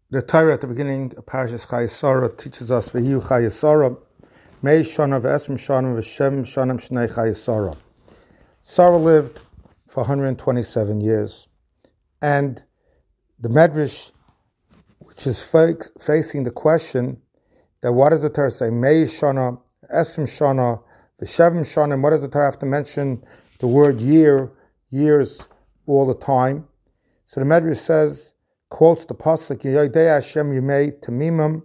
The Torah at the beginning of Parashas Chayei Sarah teaches us V'hiyu Chayei Sarah, Mei Shana v'Esrim Shana v'Shem Shanim Shnei Chayei Sarah. Sarah lived for 127 years, and the Medrash, which is facing the question that what does the Torah say? Mei Shana, Esrim Shana, v'Shem Shanim. What does the Torah have to mention the word year, years all the time? So the Medrash says, quotes the pasuk, Yoidei Hashem Yimei Tamimim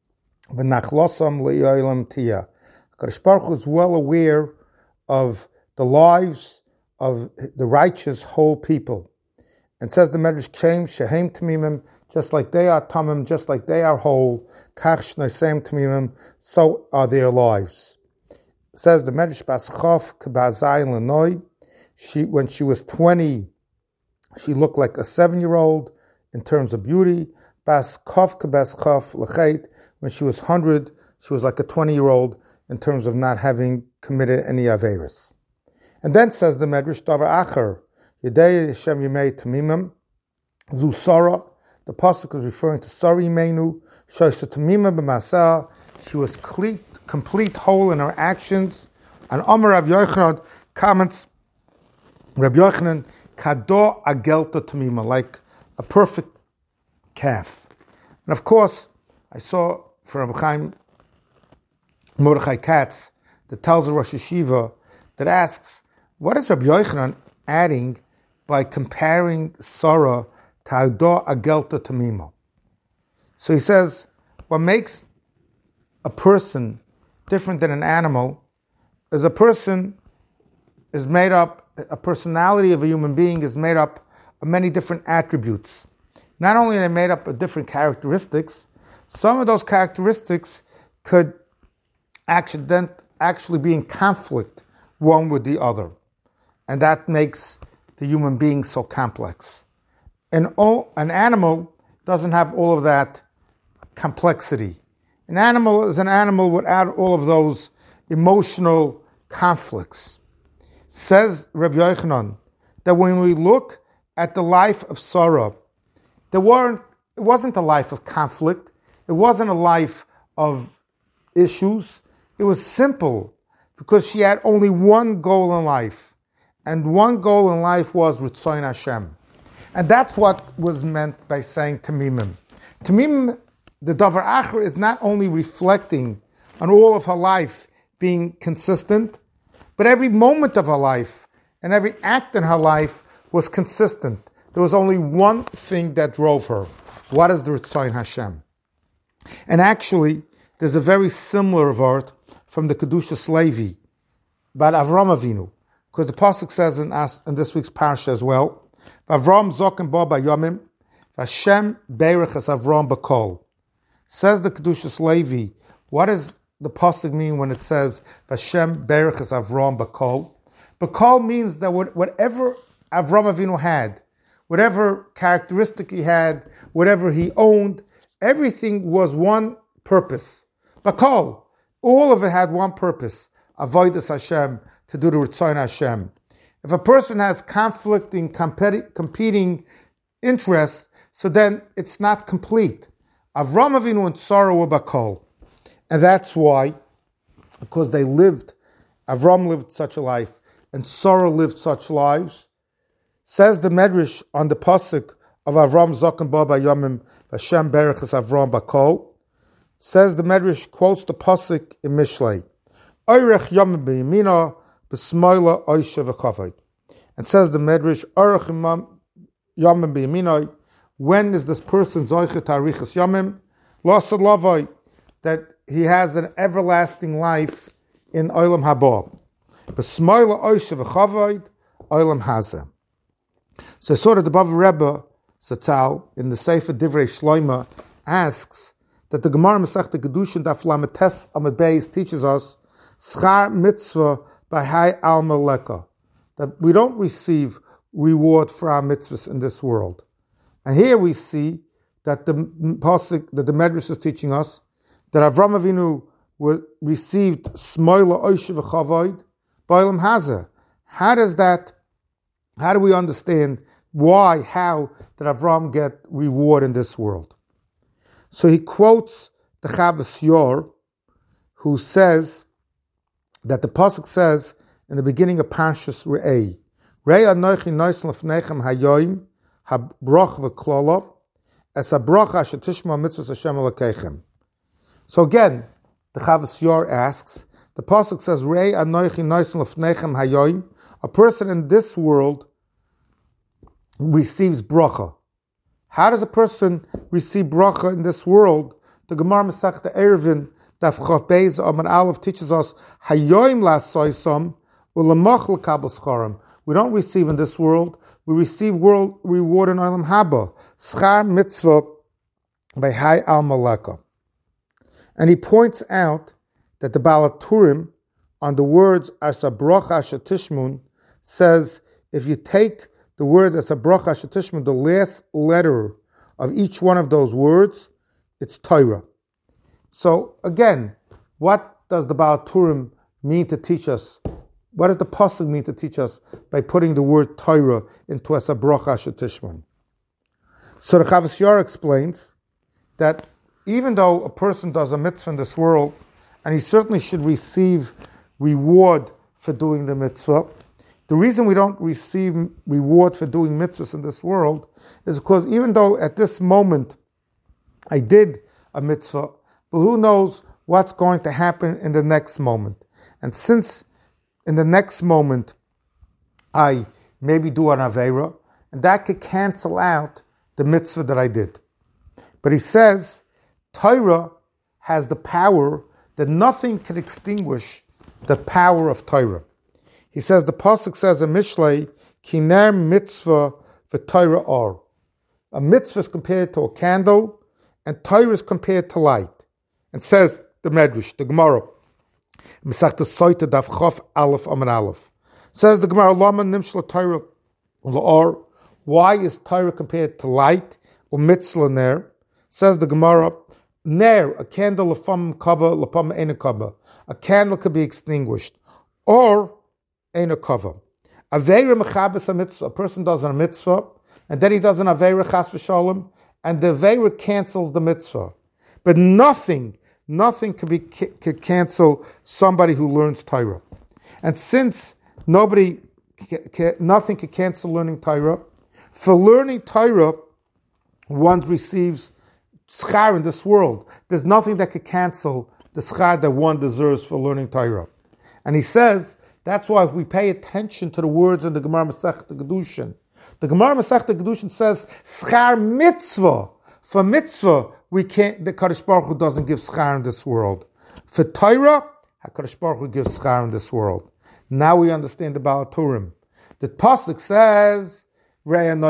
v'Nachlosam Le'yolam Tia. HaKadosh Baruch Hu is well aware of the lives of the righteous whole people. And says the Medrash, Kshem Shehem Tamimim, just like they are tamim, just like they are whole, Kach Shneisem Tamimim, so are their lives. It says the Medrash, Bas Chof K'Bazayin L'Noi, when she was 20, she looked like a 7-year-old in terms of beauty. Bas Chof K'Bas Chof L'Chet, when she was 100, she was like a 20-year-old in terms of not having committed any Averis. And then says the Medrash, Davar Acher, Yedei Hashem Yimei Tamimim, Zu Sarah, the pasuk is referring to Sarah Yimenu, Shoysa Tamimim B'Masah, she was complete whole in her actions. And Amar Rav Yochanan comments, Rav Yochanan, Kado Agelta Tamima, like a perfect calf. And of course, I saw from Rabbi Chaim Mordechai Katz that tells the Rosh Yeshiva that asks, what is Rabbi Yochanan adding by comparing Sarah to Kado Agelta Tamima? So he says, what makes a person different than an animal is a person is made up, a personality of a human being is made up of many different attributes. Not only are they made up of different characteristics, some of those characteristics could actually be in conflict one with the other. And that makes the human being so complex. An animal doesn't have all of that complexity. An animal is an animal without all of those emotional conflicts. Says Rabbi Yochanan that when we look at the life of Sarah, it wasn't a life of conflict. It wasn't a life of issues. It was simple because she had only one goal in life. And one goal in life was Ritzoin Hashem. And that's what was meant by saying Tamimim. Tamimim, the Davar Acher, is not only reflecting on all of her life being consistent, but every moment of her life and every act in her life was consistent. There was only one thing that drove her. What is the Ritzoin Hashem? And actually, there's a very similar word from the Kedushas Levi about Avram Avinu, because the pasuk says in this week's parsha as well, Avram zoken bo bayomim, Hashem beirech es Avram bakol. Says the Kedushas Levi, what does the pasuk mean when it says Hashem beirech es Avram bakol? Bakol means that whatever Avram Avinu had, whatever characteristic he had, whatever he owned, everything was one purpose. Bakol, all of it had one purpose, avodas Hashem, to do the Ritzoin Hashem. If a person has conflicting, competing interests, so then it's not complete. Avram Avinu and Sarah were bakol. And that's why, because Avram lived such a life, and Sarah lived such lives. Says the Medrash on the pasuk of Avram Zokan Ba Bayomim Hashem Berech Es Avram Bakol. Says the Medrash, quotes the pasuk in Mishlei, Oirech Yomim B'Yamina B'Smoila Oisha V'Chavod. And says the Medrash, Oirech Yomim B'Yamina, when is this person Zoichet Harichas Yomim? Lasad Lavai, that he has an everlasting life in Olam Haba. B'Smoila Oisha V'Chavod, Olam Hazeh. So sort of the Bava Rebbe Zatzal in the Sefer Divrei Shloima asks that the Gemara Masechta Kedushin Daf Lamed Tes Amud Beis teaches us Schar Mitzvah B'Hai Alma Leka, that we don't receive reward for our mitzvahs in this world. And here we see that the pasuk that the Medrash is teaching us that Avram Avinu received Smoila Oisha V'Chavod B'Olam Hazeh. How do we understand how did Avram get reward in this world? So he quotes the Chavas Yor, who says that the pasuk says in the beginning of Parshas Re'ei, Re'ei anochi nois lefnechem hayoim habroch v'klolo es habroch asher tishma mitzvos Hashem Elokeichem. So again, the Chavas Yor asks, the pasuk says Re'ei anochi nois lefnechem hayoim. A person in this world receives bracha. How does a person receive bracha in this world? The Gemara Masechta Eruvin Daf Chav Beis Amud Aleph teaches us hayoim la'soisam u'lamach l'kabel scharim. We don't receive in this world. We receive world reward in Olam Haba. Schar mitzvah by Hay al Maleka. And he points out that the Baal HaTurim on the words Asa Bracha Asher Tishmun says if you take the words Asa Bracha Asher Tishmun, the last letter of each one of those words, it's Torah. So again, what does the Baal HaTurim mean to teach us? What does the pasuk mean to teach us by putting the word Torah into Asa Bracha Asher Tishmun? So the Chavas Yor explains that even though a person does a mitzvah in this world, and he certainly should receive reward for doing the mitzvah, the reason we don't receive reward for doing mitzvahs in this world is because even though at this moment I did a mitzvah, but who knows what's going to happen in the next moment. And since in the next moment I maybe do an Aveira, and that could cancel out the mitzvah that I did. But he says, Torah has the power that nothing can extinguish the power of Torah. He says, the pasuk says in Mishlei, Kiner mitzvah v'Torah or. A mitzvah is compared to a candle, and Torah is compared to light. And says the Medrash, the Gemara, Masechta Soita Daf Chof Aleph Amud Aleph. Says the Gemara, Lama nimshla Torah or. Why is Torah compared to light or mitzvah ner? Says the Gemara, ner, a candle lefam kava lefam ena kava. A candle could be extinguished, or ena kava. Aveira mechabes a mitzvah. A person does a mitzvah, and then he does an aveira chas v'shalom, and the aveira cancels the mitzvah. But nothing could cancel somebody who learns Torah. And since nothing could cancel learning Torah, for learning Torah, one receives schar in this world. There's nothing that could cancel the schar that one deserves for learning Torah. And he says, that's why if we pay attention to the words in the Gemara Masechta Kedushin, the Gemara Masechta Kedushin says, schar mitzvah. For mitzvah, we can't, the Kadosh Baruch Hu doesn't give schar in this world. For Torah, HaKadosh Baruch Hu gives schar in this world. Now we understand the Baal HaTurim. The pasuk says, and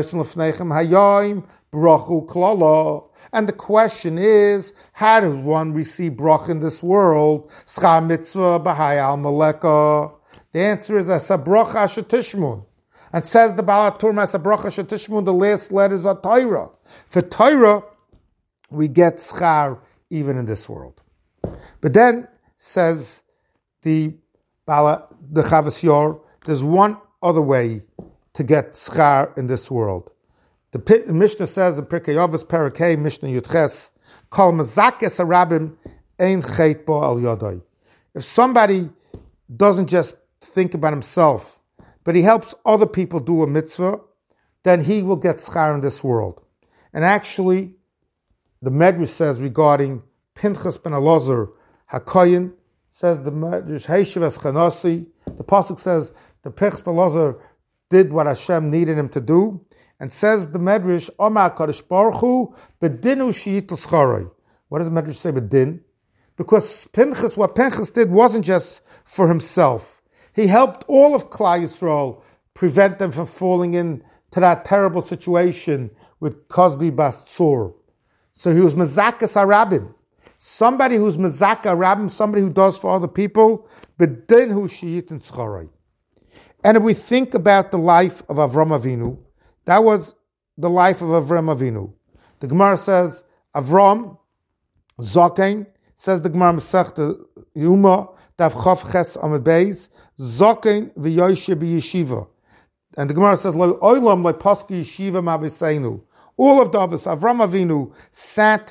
the question is, how does one receive brach in this world? Schar mitzvah b'hai al maleka. The answer is Asa Bracha Asher Tishmun. And says the Baal HaTurim, Asa Bracha Asher Tishmun, the last letters are Torah. For Torah, we get schar even in this world. But then, says the Chavas Yor, there's one other way to get schar in this world. The Mishnah says in Pirkei Avos Parakei, Mishnah Yudches, Kol Mazakes Harabim Ein Chet Bo Al Yodai. If somebody doesn't just think about himself, but he helps other people do a mitzvah, then he will get schar in this world. And actually, the Medrash says regarding Pinchas ben Elazar HaKoyin, says the Medrash, Heishiv es Chanasi, the pasuk says the Pinchas ben Elazar did what Hashem needed him to do, and says the Medrash, Omar Kadosh Baruch Hu, Bedinu Sheyitul Scharei. What does the Medrash say, Bedin? Because what Pinchas did wasn't just for himself. He helped all of Klal Yisrael prevent them from falling into that terrible situation with Kozbi Bas Tzur. So he was Mazakas Harabim. Somebody who's Mazaka Harabim, somebody who does for other people, Bedinu Sheyitul Scharei. And if we think about the life of Avram Avinu, that was the life of Avram Avinu. The Gemara says, Avram, Zokain, says the Gemara Masechta Yuma, Daf Chav Ches Amud Beis, Zokain v'Yoshe b'Yeshiva. And the Gemara says, Oilam le Paski Yeshiva Maviseinu. All of Davis, Avram Avinu, sat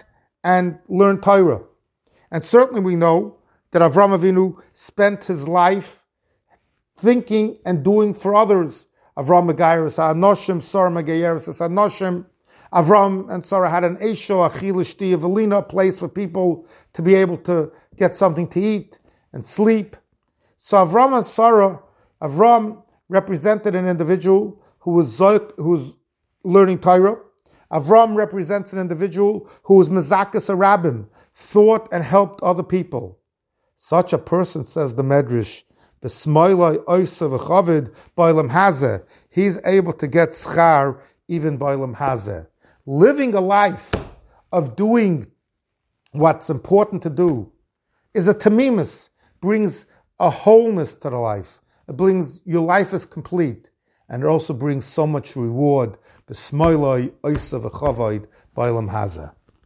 and learn Torah. And certainly we know that Avram Avinu spent his life thinking and doing for others. Avram Megayeres HaAnoshim, Sarah Megayeres HaAnoshim. Avram and Sarah had an Eisho, Achil Ishti Evelina, a place for people to be able to get something to eat and sleep. So Avram and Sarah, Avram represented an individual who was learning Torah. Avram represents an individual who was Mezakas Arabim, thought and helped other people. Such a person, says the Medrash, B'smoilai oisav v'chavid b'olam hazeh, he's able to get schar even b'olam hazeh. Living a life of doing what's important to do is a tamimus, brings a wholeness to the life. It brings, your life is complete. And it also brings so much reward. B'smoilai oisav v'chavid b'olam hazeh.